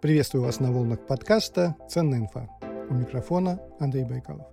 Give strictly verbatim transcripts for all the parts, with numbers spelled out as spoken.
Приветствую вас на волнах подкаста «Ценная инфа». У микрофона Андрей Байкалов.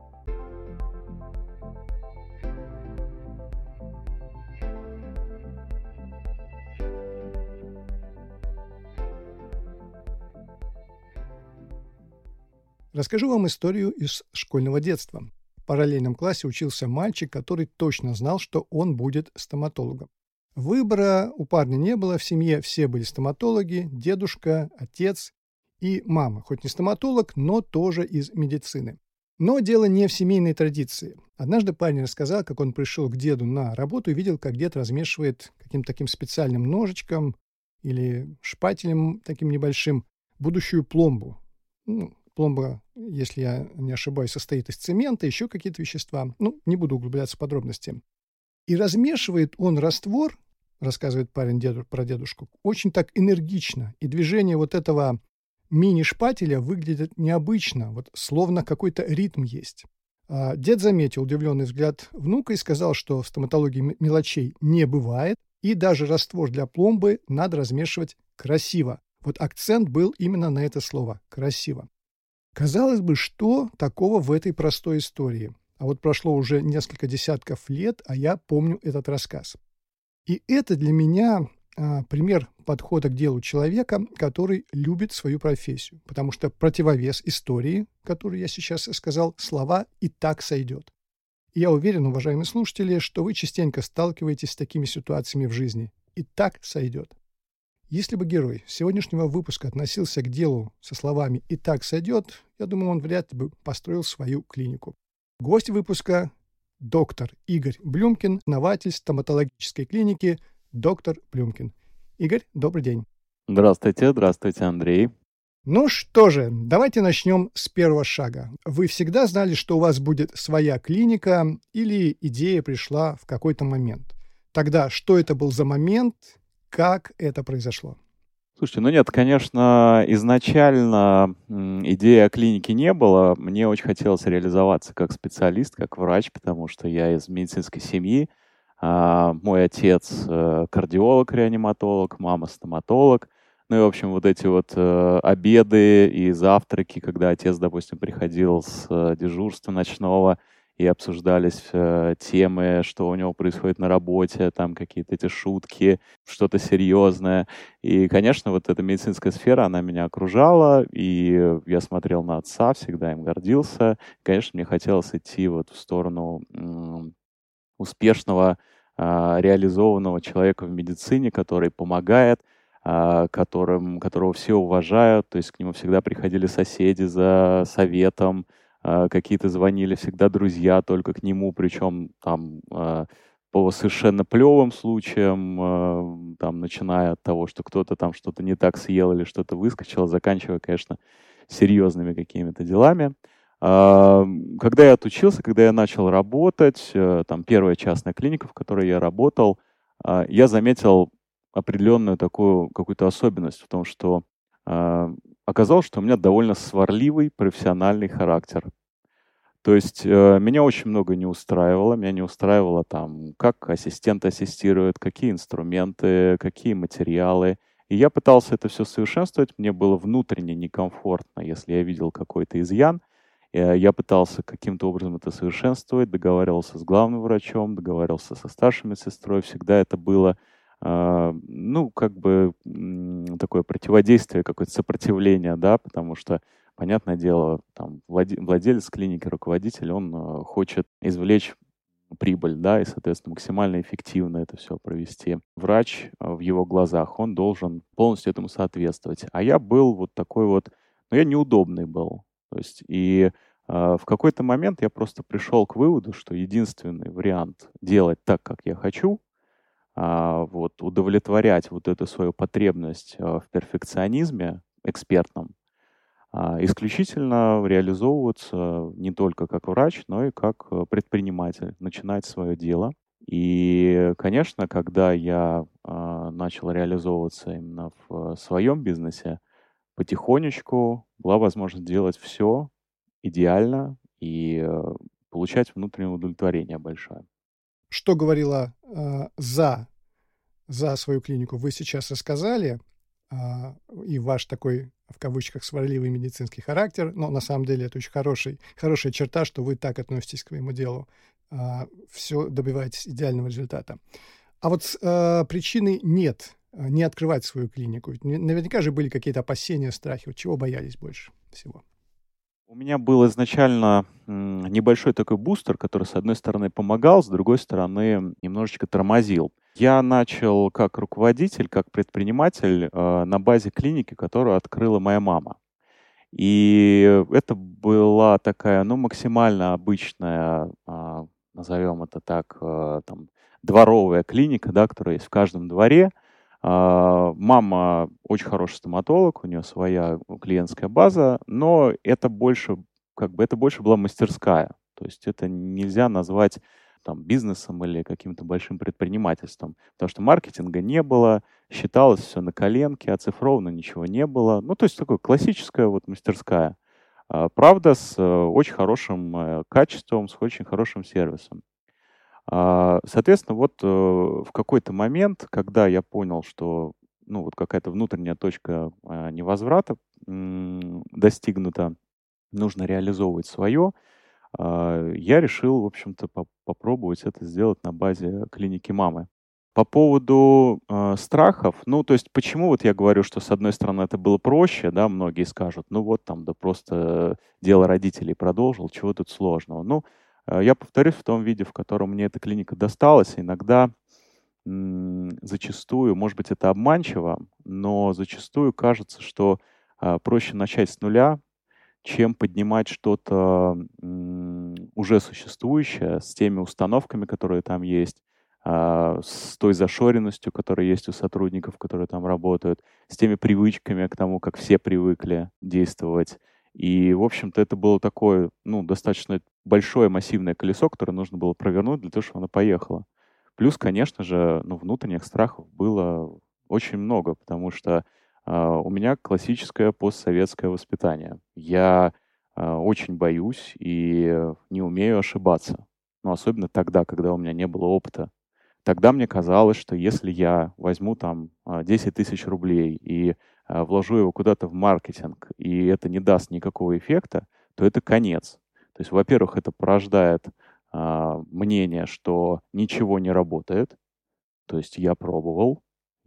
Расскажу вам историю из школьного детства. В параллельном классе учился мальчик, который точно знал, что он будет стоматологом. Выбора у парня не было, в семье все были стоматологи, дедушка, отец и мама. Хоть не стоматолог, но тоже из медицины. Но дело не в семейной традиции. Однажды парень рассказал, как он пришел к деду на работу и видел, как дед размешивает каким-то таким специальным ножичком или шпателем таким небольшим будущую пломбу. Ну, пломба, если я не ошибаюсь, состоит из цемента, еще какие-то вещества. Ну, не буду углубляться в подробности. И размешивает он раствор, рассказывает парень деду, про дедушку, очень так энергично. И движение вот этого мини-шпателя выглядит необычно, вот словно какой-то ритм есть. А дед заметил удивленный взгляд внука и сказал, что в стоматологии мелочей не бывает, и даже раствор для пломбы надо размешивать красиво. Вот акцент был именно на это слово «красиво». Казалось бы, что такого в этой простой истории? А вот прошло уже несколько десятков лет, а я помню этот рассказ. И это для меня а, пример подхода к делу человека, который любит свою профессию. Потому что противовес истории, которую я сейчас сказал, слова «и так сойдет». И я уверен, уважаемые слушатели, что вы частенько сталкиваетесь с такими ситуациями в жизни. «И так сойдет». Если бы герой сегодняшнего выпуска относился к делу со словами «и так сойдет», я думаю, он вряд ли бы построил свою клинику. Гость выпуска – доктор Игорь Блюмкин, основатель стоматологической клиники «Доктор Блюмкин». Игорь, добрый день. Здравствуйте, здравствуйте, Андрей. Ну что же, давайте начнем с первого шага. Вы всегда знали, что у вас будет своя клиника, или идея пришла в какой-то момент? Тогда что это был за момент, как это произошло? Слушайте, ну нет, конечно, изначально идеи о клинике не было. Мне очень хотелось реализоваться как специалист, как врач, потому что я из медицинской семьи. А, мой отец э, кардиолог-реаниматолог, мама стоматолог. Ну и, в общем, вот эти вот э, обеды и завтраки, когда отец, допустим, приходил с э, дежурства ночного, и обсуждались э, темы, что у него происходит на работе, там какие-то эти шутки, что-то серьезное. И, конечно, вот эта медицинская сфера, она меня окружала, и я смотрел на отца, всегда им гордился. Конечно, мне хотелось идти вот в сторону м- успешного, э, реализованного человека в медицине, который помогает, э, которым, которого все уважают, то есть к нему всегда приходили соседи за советом, какие-то звонили всегда друзья только к нему, причем там э, по совершенно плевым случаям, э, там, начиная от того, что кто-то там что-то не так съел или что-то выскочило, заканчивая, конечно, серьезными какими-то делами. Э, когда я отучился, когда я начал работать, э, там первая частная клиника, в которой я работал, э, я заметил определенную такую какую-то особенность в том, что э, оказалось, что у меня довольно сварливый профессиональный характер. То есть э, меня очень много не устраивало. Меня не устраивало там, как ассистент ассистирует, какие инструменты, какие материалы. И я пытался это все совершенствовать. Мне было внутренне некомфортно, если я видел какой-то изъян. Э, я пытался каким-то образом это совершенствовать, договаривался с главным врачом, договаривался со старшей медсестрой. Всегда это было Uh, ну, как бы м, такое противодействие, какое-то сопротивление, да, потому что, понятное дело, там, владе- владелец клиники, руководитель, он uh, хочет извлечь прибыль, да, и, соответственно, максимально эффективно это все провести. Врач uh, в его глазах, он должен полностью этому соответствовать. А я был вот такой вот, ну, я неудобный был. То есть, и uh, в какой-то момент я просто пришел к выводу, что единственный вариант делать так, как я хочу, а, вот, удовлетворять вот эту свою потребность а, в перфекционизме экспертном, а, исключительно реализовываться не только как врач, но и как а, предприниматель, начинать свое дело. И, конечно, когда я а, начал реализовываться именно в а, своем бизнесе, потихонечку была возможность делать все идеально и а, получать внутреннее удовлетворение большое. Что говорила э, за, за свою клинику, вы сейчас рассказали. а, и ваш такой, в кавычках, сварливый медицинский характер, но на самом деле это очень хороший, хорошая черта, что вы так относитесь к своему делу, а, все добиваетесь идеального результата. А вот а, причины нет, а, не открывать свою клинику. Ведь не- наверняка же были какие-то опасения, страхи. Вот чего боялись больше всего? У меня был изначально м, небольшой такой бустер, который, с одной стороны, помогал, с другой стороны, немножечко тормозил. Я начал как руководитель, как предприниматель э, на базе клиники, которую открыла моя мама. И это была такая, ну, максимально обычная, а, назовем это так, э, там, дворовая клиника, да, которая есть в каждом дворе. А, Мама очень хороший стоматолог, у нее своя клиентская база, но это больше, как бы, это больше была мастерская. То есть это нельзя назвать там бизнесом или каким-то большим предпринимательством, потому что маркетинга не было, считалось все на коленке, оцифровано ничего не было. Ну, то есть такое классическая вот мастерская. А, Правда, с э, очень хорошим э, качеством, с очень хорошим сервисом. А, Соответственно, вот э, в какой-то момент, когда я понял, что ну, вот какая-то внутренняя точка а, невозврата м, достигнута, нужно реализовывать свое, а, я решил, в общем-то, поп- попробовать это сделать на базе клиники мамы. По поводу э, страхов, ну, то есть почему вот я говорю, что с одной стороны это было проще, да, многие скажут, ну вот там, да просто дело родителей продолжил, чего тут сложного. Ну, э, я повторюсь в том виде, в котором мне эта клиника досталась. Иногда м, зачастую, может быть, это обманчиво, но зачастую кажется, что а, проще начать с нуля, чем поднимать что-то м, уже существующее с теми установками, которые там есть, а, с той зашоренностью, которая есть у сотрудников, которые там работают, с теми привычками к тому, как все привыкли действовать. И, в общем-то, это было такое, ну, достаточно большое массивное колесо, которое нужно было провернуть для того, чтобы оно поехало. Плюс, конечно же, ну, внутренних страхов было очень много, потому что а, у меня классическое постсоветское воспитание. Я а, очень боюсь и не умею ошибаться. Но особенно тогда, когда у меня не было опыта. Тогда мне казалось, что если я возьму там а, десять тысяч рублей и а, вложу его куда-то в маркетинг, и это не даст никакого эффекта, то это конец. То есть, во-первых, это порождает а, мнение, что ничего не работает. То есть я пробовал,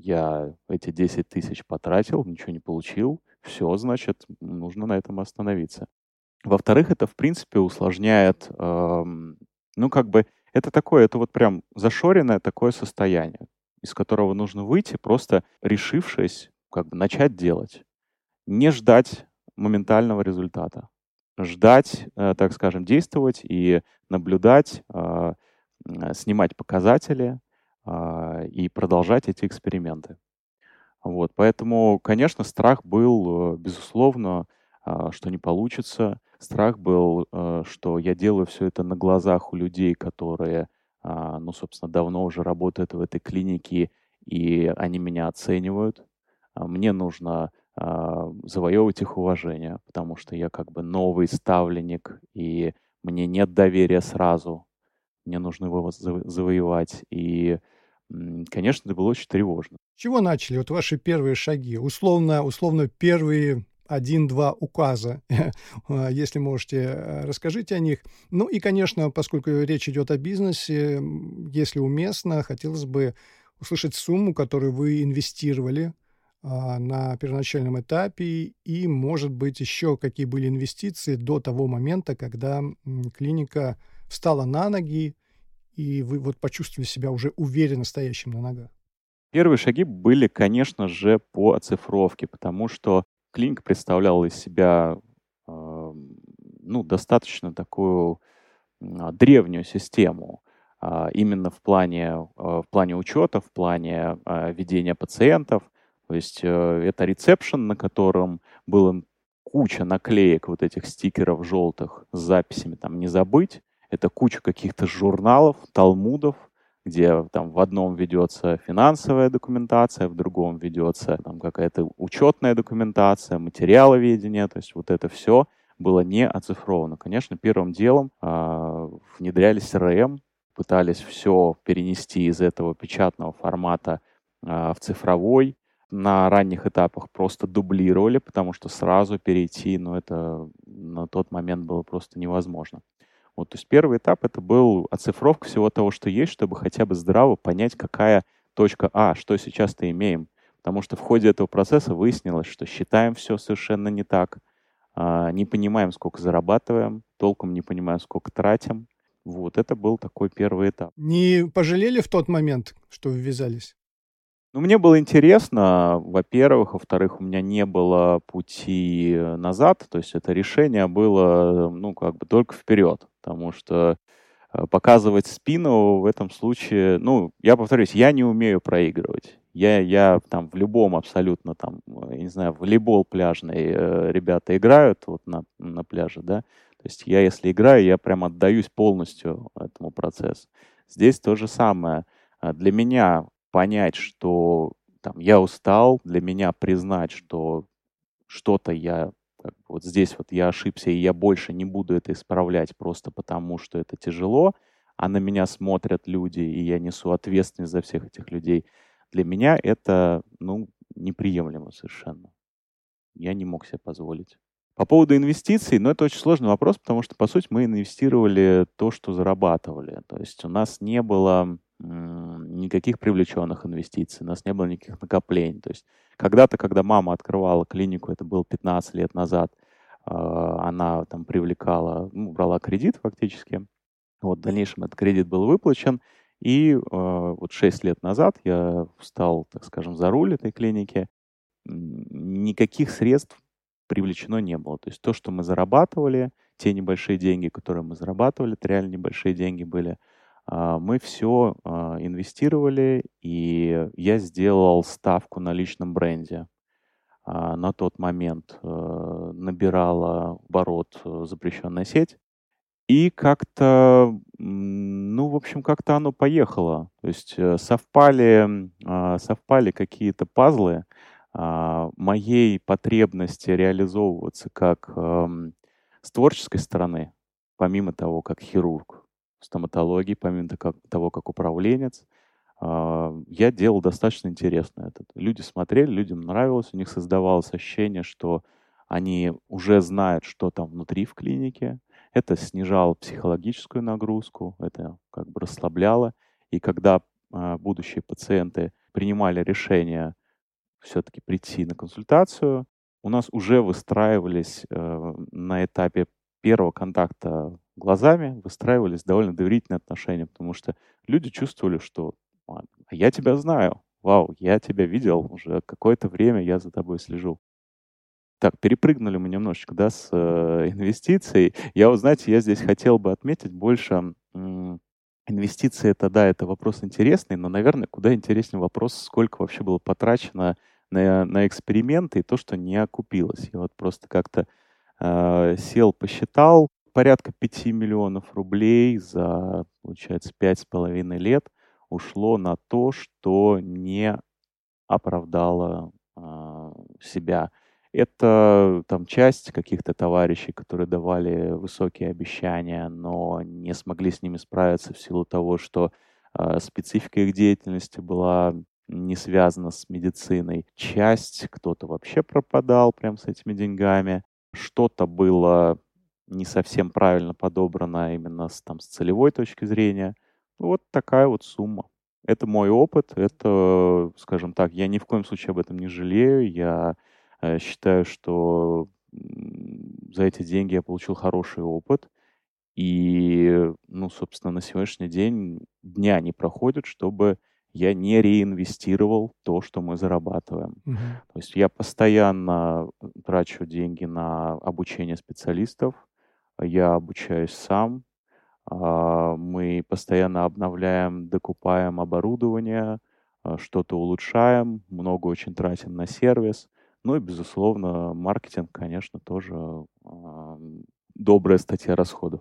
я эти десять тысяч потратил, ничего не получил. Все, значит, нужно на этом остановиться. Во-вторых, это, в принципе, усложняет, ам, ну, как бы, это такое, это вот прям зашоренное такое состояние, из которого нужно выйти, просто решившись, как бы, начать делать. Не ждать моментального результата. Ждать, э, так скажем, действовать и наблюдать, а, м, снимать показатели, а, и продолжать эти эксперименты. Вот, поэтому, конечно, страх был, э, безусловно, а, что не получится. Страх был, э, что я делаю все это на глазах у людей, которые, а, ну, собственно, давно уже работают в этой клинике, и они меня оценивают. А, Мне нужно а, завоевывать их уважение, потому что я как бы новый ставленник, и мне нет доверия сразу. Мне нужно его заво- завоевать. И, м, конечно, это было очень тревожно. С чего начали вот ваши первые шаги? Условно, условно первые один-два указа, а, если можете, э, расскажите о них. Ну и, конечно, поскольку речь идет о бизнесе, м, если уместно, хотелось бы услышать сумму, которую вы инвестировали а, на первоначальном этапе, и, может быть, еще какие были инвестиции до того момента, когда м, клиника встала на ноги, и вы вот почувствовали себя уже уверенно стоящим на ногах. Первые шаги были, конечно же, по оцифровке, потому что клиника представляла из себя, ам, ну, достаточно такую м, а, древнюю систему, а, именно в плане, а, в плане учета, в плане а, ведения пациентов. То есть э, это ресепшн, на котором было куча наклеек вот этих стикеров желтых с записями там «не забыть». Это куча каких-то журналов, талмудов, где там в одном ведется финансовая документация, в другом ведется там какая-то учетная документация, материаловедение, то есть вот это все было не оцифровано. Конечно, первым делом а, внедряли си эр эм, пытались все перенести из этого печатного формата а, в цифровой. на ранних этапах просто дублировали, потому что сразу перейти, ну, это на тот момент было просто невозможно. Вот, то есть первый этап — это был оцифровка всего того, что есть, чтобы хотя бы здраво понять, какая точка А, что сейчас-то имеем. Потому что в ходе этого процесса выяснилось, что считаем все совершенно не так, а, не понимаем, сколько зарабатываем, толком не понимаем, сколько тратим. Вот, это был такой первый этап. Не пожалели в тот момент, что ввязались? Ну, мне было интересно, во-первых. Во-вторых, у меня не было пути назад. То есть это решение было, ну, как бы только вперед. Потому что э, показывать спину в этом случае, ну, я повторюсь, я не умею проигрывать. Я, я там в любом абсолютно, там, э, я не знаю, волейбол пляжный э, ребята играют вот на, на пляже, да. То есть я, если играю, я прям отдаюсь полностью этому процессу. Здесь то же самое. А Для меня понять, что там я устал, для меня признать, что что-то я как бы вот здесь вот я ошибся, и я больше не буду это исправлять просто потому, что это тяжело, а на меня смотрят люди, и я несу ответственность за всех этих людей. Для меня это, ну, неприемлемо совершенно. Я не мог себе позволить. По поводу инвестиций, ну, это очень сложный вопрос, потому что, по сути, мы инвестировали то, что зарабатывали. То есть у нас не было м, никаких привлеченных инвестиций, у нас не было никаких накоплений. То есть когда-то, когда мама открывала клинику, это было пятнадцать лет назад, а, она там привлекала, ну, брала кредит фактически. Вот, в дальнейшем этот кредит был выплачен, и э, вот шесть лет назад я встал, так скажем, за руль этой клиники. М, Никаких средств привлечено не было. То есть то, что мы зарабатывали, те небольшие деньги, которые мы зарабатывали, это реально небольшие деньги были, а, мы все инвестировали, и я сделал ставку на личном бренде. А, На тот момент э, набирала оборот э, запрещенная сеть, и как-то, м, ну, в общем, как-то оно поехало. То есть э, совпали, м, а, совпали какие-то пазлы а, моей потребности реализовываться как ам, с творческой стороны, помимо того, как хирург в стоматологии, помимо то- как- того, как управленец. а, Я делал достаточно интересно это. Люди смотрели, людям нравилось, у них создавалось ощущение, что они уже знают, что там внутри в клинике, это снижало психологическую нагрузку, это как бы расслабляло. И когда а, будущие пациенты принимали решение все-таки прийти на консультацию, у нас уже выстраивались э, на этапе первого контакта глазами, выстраивались довольно доверительные отношения, потому что люди чувствовали, что «А, я тебя знаю, вау, я тебя видел уже какое-то время, я за тобой слежу». Так, перепрыгнули мы немножечко, да, с э, инвестиций. Я, вот, знаете, я здесь хотел бы отметить больше м, инвестиции. Это, да, это вопрос интересный, но, наверное, куда интереснее вопрос, сколько вообще было потрачено на, на эксперименты и то, что не окупилось. Я вот просто как-то э, сел, посчитал, порядка пяти миллионов рублей за, получается, пять с половиной лет ушло на то, что не оправдала а, себя. Это там часть каких-то товарищей, которые давали высокие обещания, но не смогли с ними справиться в силу того, что а, специфика их деятельности была не связана с медициной. Часть, кто-то вообще пропадал прям с этими деньгами. Что-то было не совсем правильно подобрано именно с, там, с целевой точки зрения. Ну, вот такая вот сумма. Это мой опыт, это, скажем так, я ни в коем случае об этом не жалею. Я э, считаю, что м, за эти деньги я получил хороший опыт. И, ну, собственно, на сегодняшний день дня не проходит, чтобы я не реинвестировал то, что мы зарабатываем. Мгм. То есть я постоянно трачу деньги на обучение специалистов, я обучаюсь сам, а, мы постоянно обновляем, докупаем оборудование, а, что-то улучшаем, много очень тратим на сервис. Ну и, безусловно, маркетинг, конечно, тоже а, добрая статья расходов.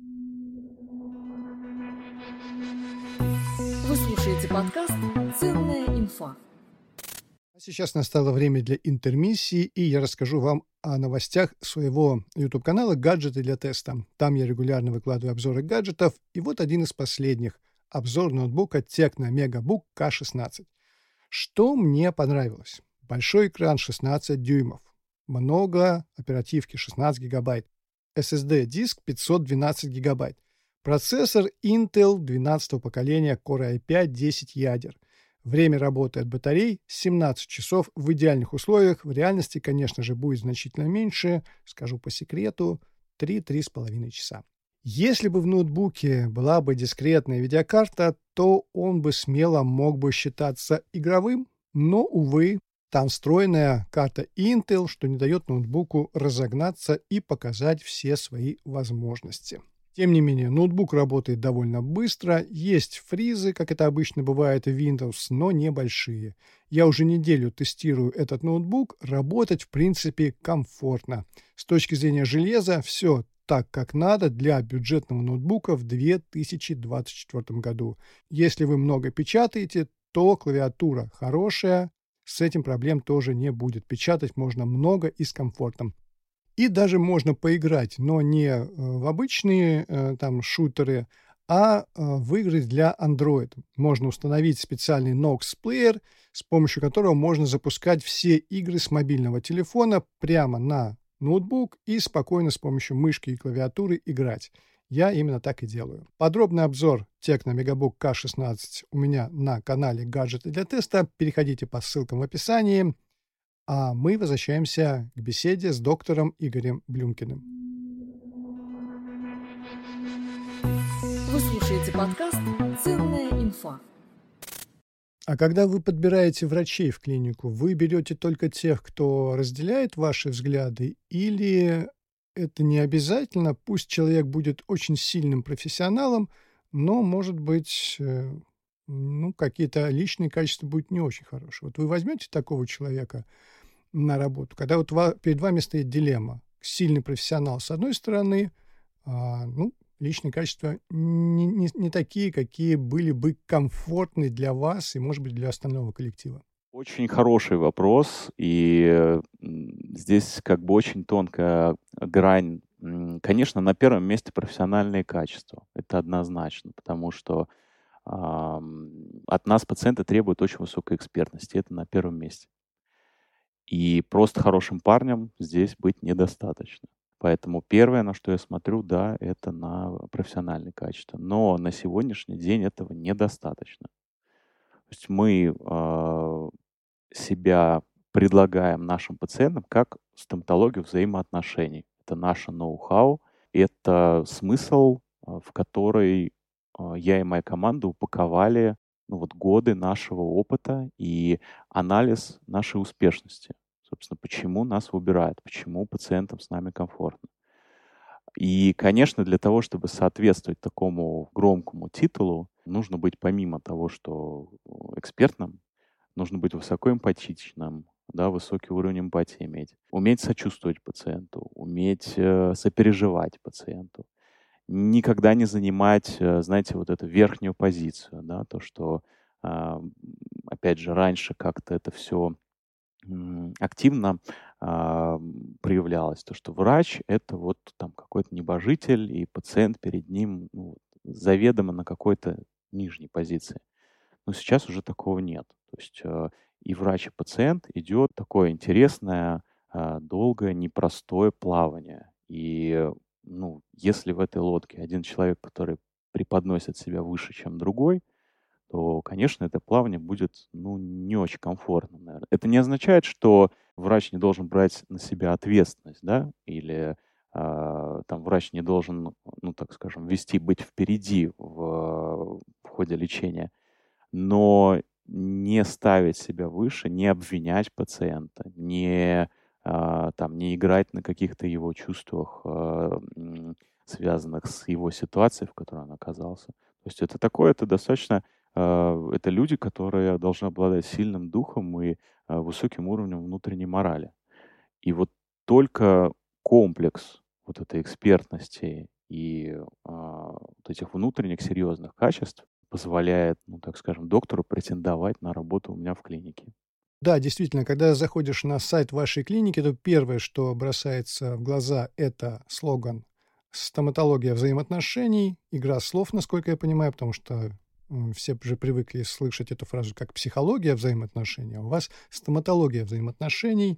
Вы слушаете подкаст «Ценная инфа». А сейчас настало время для интермиссии, и я расскажу вам о новостях своего YouTube-канала «Гаджеты для теста». Там я регулярно выкладываю обзоры гаджетов, и вот один из последних – обзор ноутбука Tecno MegaBook К шестнадцать. Что мне понравилось? Большой экран шестнадцать дюймов. Много оперативки шестнадцать гигабайт. эс эс ди-диск пятьсот двенадцать гигабайт. Процессор Intel двенадцатого поколения Core ай пять десять ядер. Время работы от батарей семнадцать часов в идеальных условиях. В реальности, конечно же, будет значительно меньше. Скажу по секрету, три-три с половиной часа. Если бы в ноутбуке была бы дискретная видеокарта, то он бы смело мог бы считаться игровым. Но, увы, там встроенная карта Intel, что не дает ноутбуку разогнаться и показать все свои возможности. Тем не менее, ноутбук работает довольно быстро, есть фризы, как это обычно бывает в Windows, но небольшие. Я уже неделю тестирую этот ноутбук, работать в принципе комфортно. С точки зрения железа все так, как надо для бюджетного ноутбука в две тысячи двадцать четвёртом году. Если вы много печатаете, то клавиатура хорошая, с этим проблем тоже не будет. Печатать можно много и с комфортом. И даже можно поиграть, но не э, в обычные э, там шутеры, а э, в игры для Android. Можно установить специальный Nox Player, с помощью которого можно запускать все игры с мобильного телефона прямо на ноутбук и спокойно с помощью мышки и клавиатуры играть. Я именно так и делаю. Подробный обзор Tecno Megabook кей шестнадцать у меня на канале «Гаджеты для теста». Переходите по ссылкам в описании. А мы возвращаемся к беседе с доктором Игорем Блюмкиным. Вы слушаете подкаст «Ценная инфа». А когда вы подбираете врачей в клинику, вы берете только тех, кто разделяет ваши взгляды, или это не обязательно? Пусть человек будет очень сильным профессионалом, но, может быть, э, ну, какие-то личные качества будут не очень хорошие. Вот вы возьмете такого человека на работу, когда вот ва- перед вами стоит дилемма. Сильный профессионал с одной стороны, а, ну, личные качества не, не, не такие, какие были бы комфортны для вас и, может быть, для остального коллектива. Очень хороший вопрос, и м, здесь как бы очень тонкая грань. М, Конечно, на первом месте профессиональные качества. Это однозначно, потому что ам, от нас пациенты требуют очень высокой экспертности. Это на первом месте. И просто хорошим парнем здесь быть недостаточно. Поэтому первое, на что я смотрю, да, это на профессиональные качества. Но на сегодняшний день этого недостаточно. То есть мы а, себя предлагаем нашим пациентам как стоматологию взаимоотношений. Это наше ноу-хау, это смысл, а, в который а, я и моя команда упаковали ну, вот, годы нашего опыта и анализ нашей успешности. Собственно, почему нас выбирают, почему пациентам с нами комфортно. И, конечно, для того, чтобы соответствовать такому громкому титулу, нужно быть помимо того, что экспертным, нужно быть высокоэмпатичным, да, высокий уровень эмпатии иметь, уметь сочувствовать пациенту, уметь э, сопереживать пациенту, никогда не занимать, э, знаете, вот эту верхнюю позицию, да, то, что, а, опять же, раньше как-то это все м, активно а, м, проявлялось, то, что врач — это вот там какой-то небожитель, и пациент перед ним ну, заведомо на какой-то нижней позиции. Но сейчас уже такого нет. То есть э, и врач, и пациент идет такое интересное, э, долгое, непростое плавание. И э, ну, если в этой лодке один человек, который преподносит себя выше, чем другой, то, конечно, это плавание будет ну, не очень комфортным, наверное. Это не означает, что врач не должен брать на себя ответственность, да, или а, там врач не должен, ну, так скажем, вести, быть впереди в, в ходе лечения, но не ставить себя выше, не обвинять пациента, не, а, там, не играть на каких-то его чувствах, а, м, связанных с его ситуацией, в которой он оказался. То есть это такое, это достаточно, а, это люди, которые должны обладать сильным духом и а, высоким уровнем внутренней морали. И вот только комплекс вот этой экспертности и а, вот этих внутренних серьезных качеств позволяет, ну, так скажем, доктору претендовать на работу у меня в клинике. Да, действительно, когда заходишь на сайт вашей клиники, то первое, что бросается в глаза, это слоган «Стоматология взаимоотношений», игра слов, насколько я понимаю, потому что м, все же привыкли слышать эту фразу как психология взаимоотношений, а у вас стоматология взаимоотношений.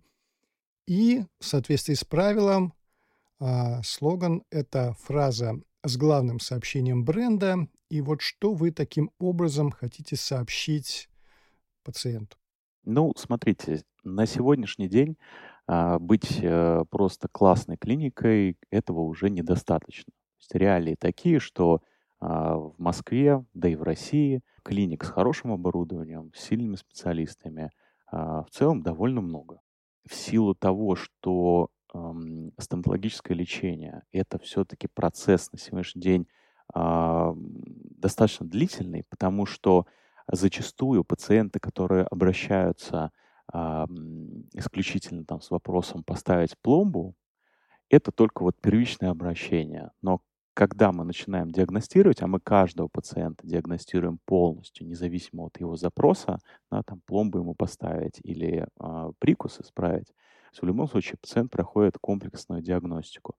И в соответствии с правилом а, слоган — это фраза с главным сообщением бренда. И вот что вы таким образом хотите сообщить пациенту? Ну, смотрите, на сегодняшний день а, быть э, просто классной клиникой этого уже недостаточно. То есть реалии такие, что а, в Москве, да и в России клиник с хорошим оборудованием, с сильными специалистами а, в целом довольно много. В силу того, что ам, стоматологическое лечение — это все-таки процесс на сегодняшний день а, м, достаточно длительный, потому что зачастую пациенты, которые обращаются а, м, исключительно там с вопросом поставить пломбу, это только вот первичное обращение. Но когда мы начинаем диагностировать, а мы каждого пациента диагностируем полностью, независимо от его запроса, да, там пломбу ему поставить или а, прикус исправить, то есть в любом случае пациент проходит комплексную диагностику.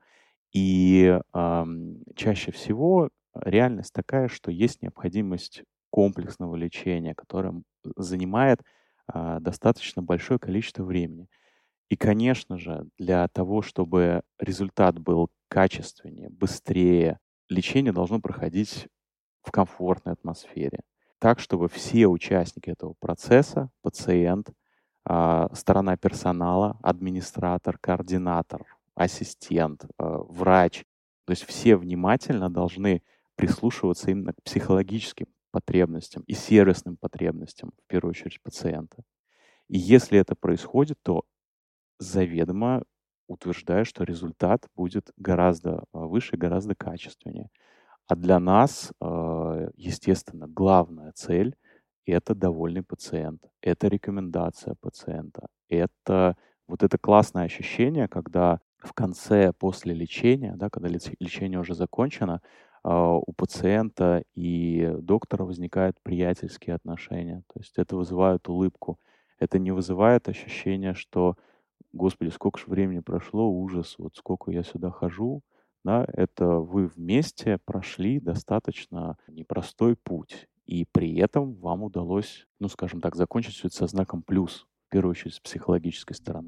И ам, чаще всего реальность такая, что есть необходимость комплексного лечения, которое м, занимает а, достаточно большое количество времени. И, конечно же, для того, чтобы результат был качественнее, быстрее, лечение должно проходить в комфортной атмосфере. Так, чтобы все участники этого процесса, пациент, а, сторона персонала, администратор, координатор, ассистент, а, врач, то есть все внимательно должны прислушиваться именно к психологическим потребностям и сервисным потребностям, в первую очередь, пациента. И если это происходит, то заведомо утверждаю, что результат будет гораздо а, выше, гораздо качественнее. А для нас, а, естественно, главная цель — это довольный пациент, это рекомендация пациента, это вот это классное ощущение, когда в конце, после лечения, да, когда леч- лечение уже закончено, а, у пациента и доктора возникают приятельские отношения. То есть это вызывает улыбку. Это не вызывает ощущение, что Господи, сколько ж времени прошло, ужас, вот сколько я сюда хожу, да, это вы вместе прошли достаточно непростой путь, и при этом вам удалось, ну, скажем так, закончить все это со знаком плюс, в первую очередь с психологической стороны.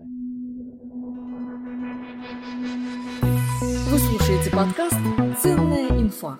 Вы слушаете подкаст «Ценная инфа».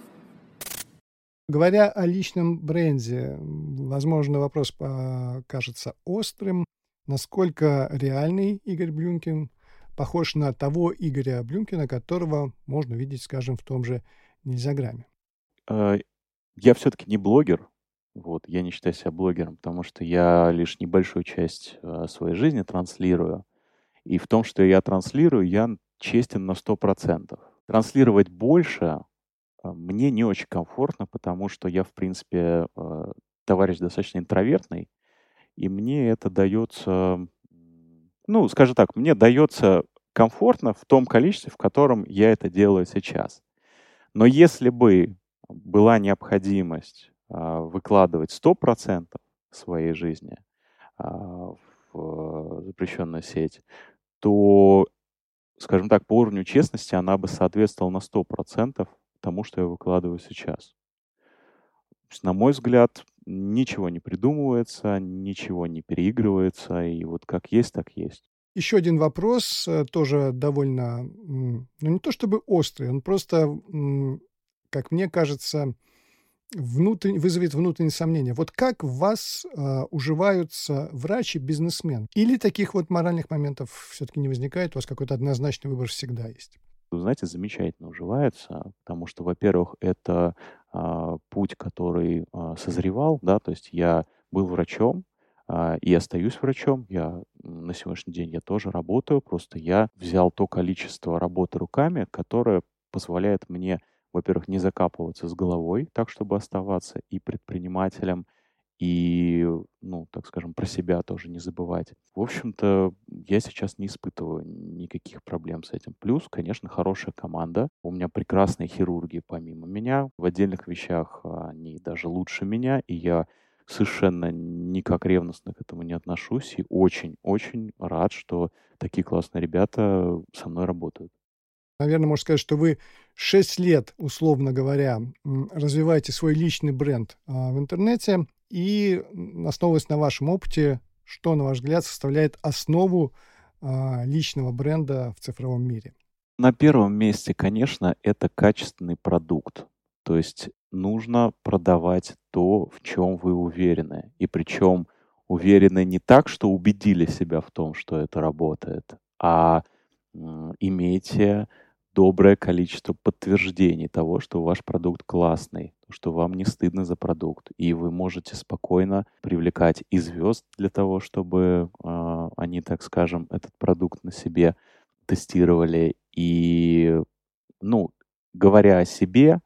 Говоря о личном бренде, м, возможно, вопрос покажется острым. Насколько реальный Игорь Блюмкин похож на того Игоря Блюмкина, которого можно видеть, скажем, в том же «Нельзяграме»? Э, Я все-таки не блогер, вот, я не считаю себя блогером, потому что я лишь небольшую часть э, своей жизни транслирую. И в том, что я транслирую, я честен на сто процентов. Транслировать больше а, мне не очень комфортно, потому что я, в принципе, э, товарищ достаточно интровертный, и мне это дается, м, ну, скажем так, мне дается комфортно в том количестве, в котором я это делаю сейчас. Но если бы была необходимость а, выкладывать сто процентов своей жизни а, в э, запрещенную сеть, то, скажем так, по уровню честности она бы соответствовала на сто процентов тому, что я выкладываю сейчас. То есть, на мой взгляд, ничего не придумывается, ничего не переигрывается, и вот как есть, так есть. Еще один вопрос, э, тоже довольно, м, ну, не то чтобы острый, он просто, м, как мне кажется, внутрен вызовет внутреннее сомнение. Вот как в вас, а, уживаются врач и бизнесмен? Или таких вот моральных моментов все-таки не возникает? У вас какой-то однозначный выбор всегда есть? Вы знаете, замечательно уживается, потому что, во-первых, это а, путь, который а, созревал, да, то есть я был врачом а, и остаюсь врачом. Я м, на сегодняшний день я тоже работаю, просто я взял то количество работы руками, которое позволяет мне, во-первых, не закапываться с головой, так чтобы оставаться и предпринимателем, и, ну, так скажем, про себя тоже не забывать. В общем-то, я сейчас не испытываю никаких проблем с этим. Плюс, конечно, хорошая команда. У меня прекрасные хирурги помимо меня. В отдельных вещах а, они даже лучше меня, и я совершенно никак ревностно к этому не отношусь. И очень-очень рад, что такие классные ребята со мной работают. Наверное, можно сказать, что вы шесть лет, условно говоря, м, развиваете свой личный бренд а, в интернете, и, м, основываясь на вашем опыте, что, на ваш взгляд, составляет основу а, личного бренда в цифровом мире? На первом месте, конечно, это качественный продукт. То есть нужно продавать то, в чем вы уверены. И причем уверены не так, что убедили себя в том, что это работает, а м, имеете доброе количество подтверждений того, что ваш продукт классный, что вам не стыдно за продукт, и вы можете спокойно привлекать и звезд для того, чтобы а, они, так скажем, этот продукт на себе тестировали. И, ну, говоря о себе,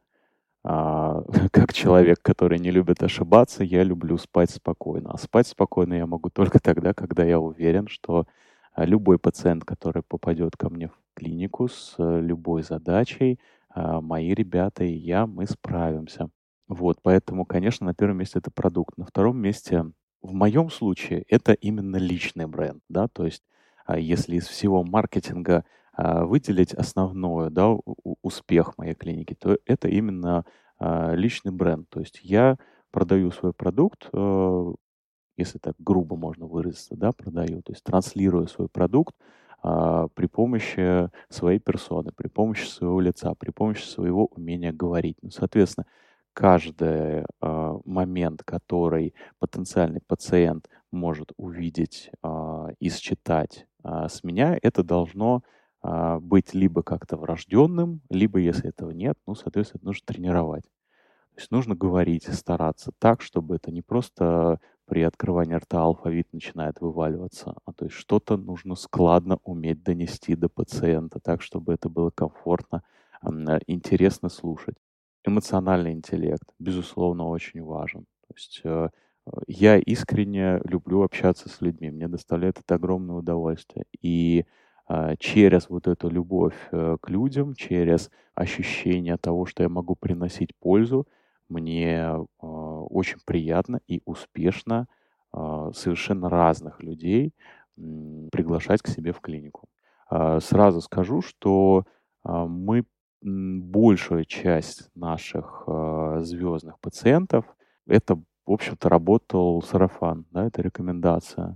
а, как человек, который не любит ошибаться, я люблю спать спокойно. А спать спокойно я могу только тогда, когда я уверен, что а, любой пациент, который попадет ко мне в клинику с э, любой задачей, а, мои ребята и я, мы справимся. Вот, поэтому, конечно, на первом месте это продукт. На втором месте, в моем случае, это именно личный бренд, да, то есть а, если из всего маркетинга а, выделить основное, да, у- у- успех моей клиники, то это именно а, личный бренд. То есть я продаю свой продукт, э, если так грубо можно выразиться, да, продаю, то есть транслирую свой продукт а, при помощи своей персоны, при помощи своего лица, при помощи своего умения говорить. Ну, соответственно, каждый а, момент, который потенциальный пациент может увидеть а, и считать а, с меня, это должно а, быть либо как-то врожденным, либо, если этого нет, ну, соответственно, это нужно тренировать. То есть нужно говорить, стараться так, чтобы это не просто при открывании рта алфавит начинает вываливаться, а то есть что-то нужно складно уметь донести до пациента так, чтобы это было комфортно, ам, э, интересно слушать. Эмоциональный интеллект, безусловно, очень важен. То есть э, э, я искренне люблю общаться с людьми, мне доставляет это огромное удовольствие. И а, через вот эту любовь э, к людям, через ощущение того, что я могу приносить пользу, мне а, очень приятно и успешно а, совершенно разных людей м, приглашать к себе в клинику. А, Сразу скажу, что а, мы м, большая часть наших а, звездных пациентов это, в общем-то, работал сарафан, да, это рекомендация.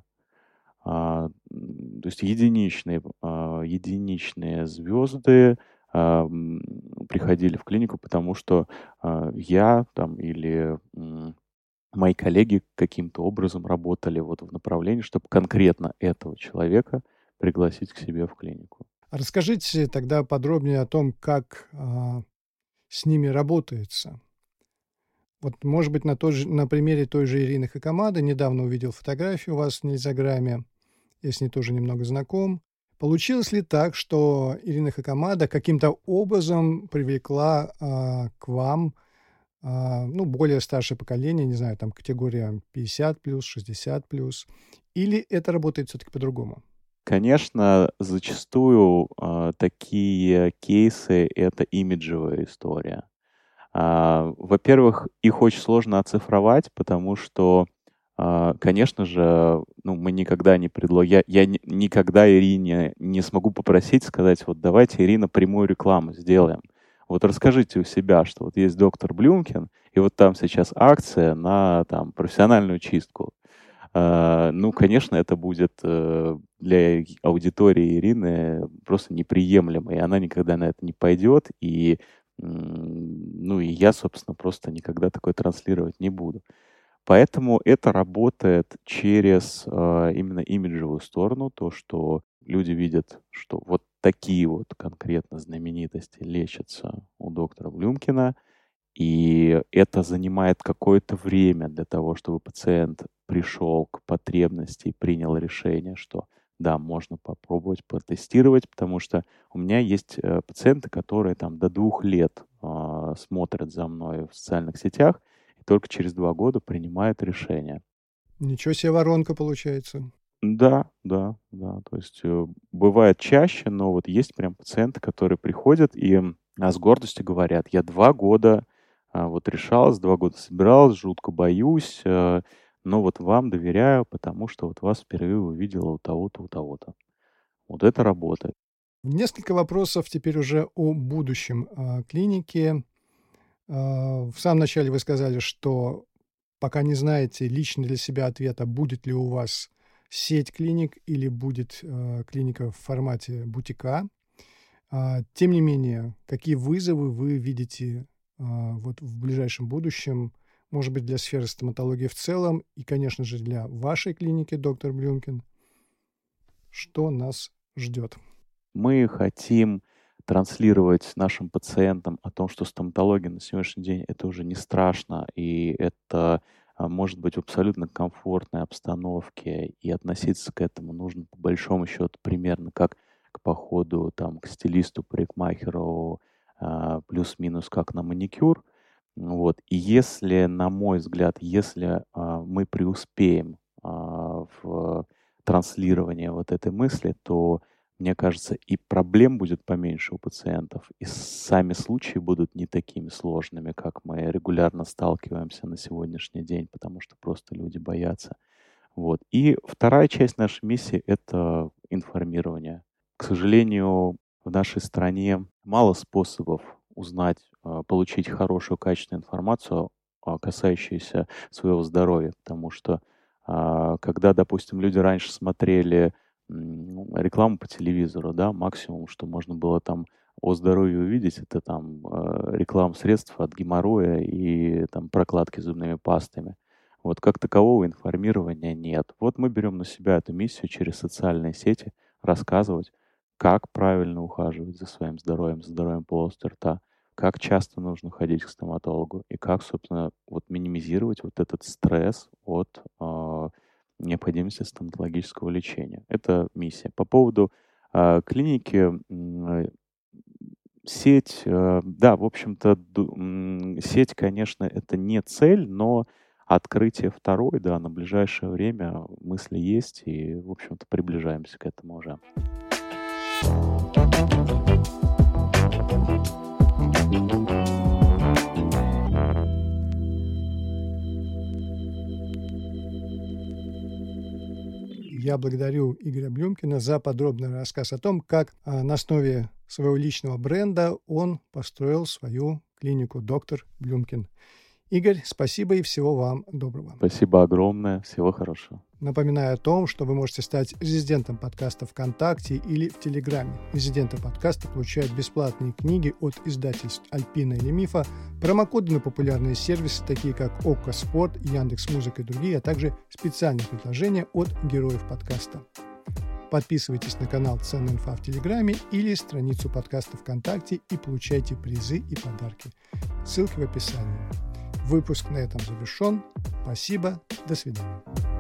А, м, то есть единичные, а, единичные звезды а, м, приходили в клинику, потому что а, я там или м, мои коллеги каким-то образом работали вот в направлении, чтобы конкретно этого человека пригласить к себе в клинику. Расскажите тогда подробнее о том, как а, с ними работается. Вот, может быть, на, той же, на примере той же Ирины Хакамады, недавно увидел фотографию у вас в Инстаграме, я с ней тоже немного знаком. Получилось ли так, что Ирина Хакамада каким-то образом привлекла а, к вам а, ну, более старшее поколение, не знаю, там категория пятьдесят плюс, шестьдесят плюс, или это работает все-таки по-другому? Конечно, зачастую а, такие кейсы — это имиджевая история. А, во-первых, их очень сложно оцифровать, потому что, а, конечно же, ну, мы никогда не предлагаем, я, я ни- никогда Ирине не смогу попросить сказать, вот давайте, Ирина, прямую рекламу сделаем. Вот расскажите у себя, что вот есть доктор Блюмкин, и вот там сейчас акция на там профессиональную чистку. А, ну, конечно, это будет э, для и- аудитории Ирины просто неприемлемо, и она никогда на это не пойдет, и, м, ну, и я, собственно, просто никогда такое транслировать не буду. Поэтому это работает через а, именно имиджевую сторону, то, что люди видят, что вот такие вот конкретно знаменитости лечатся у доктора Блюмкина, и это занимает какое-то время для того, чтобы пациент пришел к потребности и принял решение, что да, можно попробовать потестировать, потому что у меня есть э, пациенты, которые там до двух лет а, смотрят за мной в социальных сетях и только через два года принимают решение. Ничего себе воронка получается. Да, да, да. То есть э, бывает чаще, но вот есть прям пациенты, которые приходят и м, а, с гордостью говорят: я два года а, вот решалась, два года собиралась, жутко боюсь, э, но вот вам доверяю, потому что вот вас впервые увидела у того-то, у того-то. Вот это работает. Несколько вопросов теперь уже о будущем э, клиники. Э, в самом начале вы сказали, что пока не знаете лично для себя ответа, будет ли у вас сеть клиник или будет э, клиника в формате бутика. А, тем не менее, какие вызовы вы видите а, вот в ближайшем будущем, может быть, для сферы стоматологии в целом и, конечно же, для вашей клиники, доктор Блюмкин? Что нас ждет? Мы хотим транслировать нашим пациентам о том, что стоматология на сегодняшний день это уже не страшно, и это а, может быть в абсолютно комфортной обстановке, и относиться к этому нужно по большому счету примерно как к походу там, к стилисту, парикмахеру, а, плюс-минус как на маникюр. Вот. И если, на мой взгляд, если а, мы преуспеем а, в транслировании вот этой мысли, то, мне кажется, и проблем будет поменьше у пациентов, и сами случаи будут не такими сложными, как мы регулярно сталкиваемся на сегодняшний день, потому что просто люди боятся. Вот. И вторая часть нашей миссии — это информирование. К сожалению, в нашей стране мало способов узнать, а, получить хорошую, качественную информацию, а, касающуюся своего здоровья, потому что а, когда, допустим, люди раньше смотрели м, рекламу по телевизору, да, максимум, что можно было там о здоровье увидеть, это там э, реклама средств от геморроя и там прокладки зубными пастами. Вот как такового информирования нет. Вот мы берем на себя эту миссию через социальные сети рассказывать, как правильно ухаживать за своим здоровьем, за здоровьем полости рта, как часто нужно ходить к стоматологу и как, собственно, вот минимизировать вот этот стресс от э, необходимости стоматологического лечения. Это миссия. По поводу э, клиники, м, сеть, э, да, в общем-то, ду- м, сеть, конечно, это не цель, но открытие второй, да, на ближайшее время мысли есть, и, в общем-то, приближаемся к этому уже. Я благодарю Игоря Блюмкина за подробный рассказ о том, как а, на основе своего личного бренда он построил свою клинику «Доктор Блюмкин». Игорь, спасибо и всего вам доброго. Спасибо огромное, всего хорошего. Напоминаю о том, что вы можете стать резидентом подкаста ВКонтакте или в Телеграме. Резиденты подкаста получают бесплатные книги от издательств «Альпина» или «Мифа», промокоды на популярные сервисы, такие как ОККО Спорт, Яндекс.Музыка и другие, а также специальные предложения от героев подкаста. Подписывайтесь на канал «Ценная инфа» в Телеграме или страницу подкаста ВКонтакте и получайте призы и подарки. Ссылки в описании. Выпуск на этом завершен. Спасибо. До свидания.